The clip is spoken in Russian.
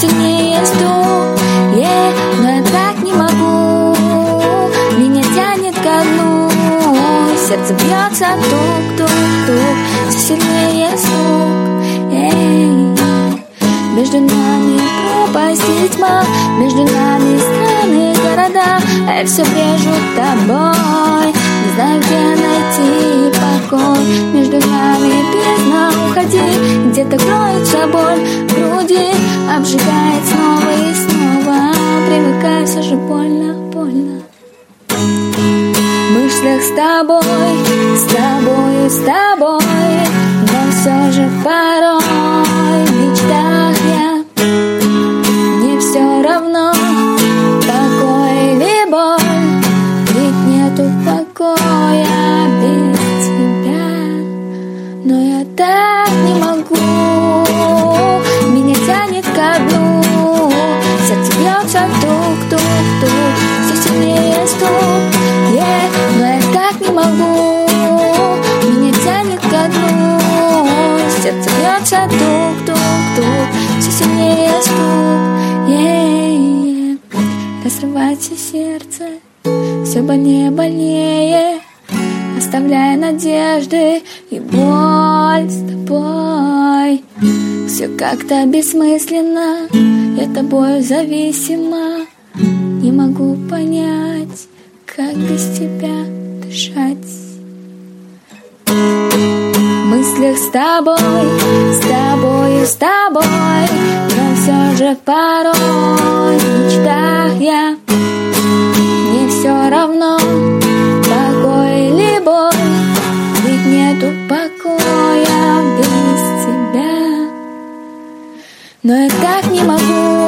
сильнее стук, но я так не могу. Меня тянет ко дну, сердце бьется тук-тук-тук, все сильнее стук, Между нами пропасть и тьма, между нами страны, города, а я все брежу тобой, не знаю, где найти покой. Между нами бездна, уходи, где-то кроется боль в груди, обжигает снова и снова, привыкай, все же больно, больно. В мыслях с тобой, с тобою, с тобой, но все же порой в мечтах я. Мне все равно, покой или боль, ведь нету покоя без тебя. Но я так не могу, меня тянет ко дну, сердце бьется тук-тук-тук, все сильнее стук, но я так не могу, меня тянет ко дну, сердце бьется тук-тук-тук, все сильнее стук, разрывается сердце, все больнее, больнее, оставляя надежды и боль с тобой. Все как-то бессмысленно, я тобою зависима, не могу понять, как без тебя дышать. В мыслях с тобой, с тобою, с тобой, но все же порой в мечтах я. Мне все равно, покой или боль, ведь нету покоя без тебя. Но я так не могу,